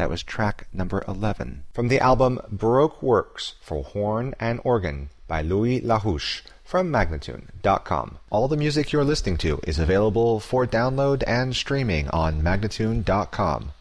That was track number 11. From the album Baroque Works for Horn and Organ by Louis Larouche from Magnatune.com. All the music you're listening to is available for download and streaming on Magnatune.com.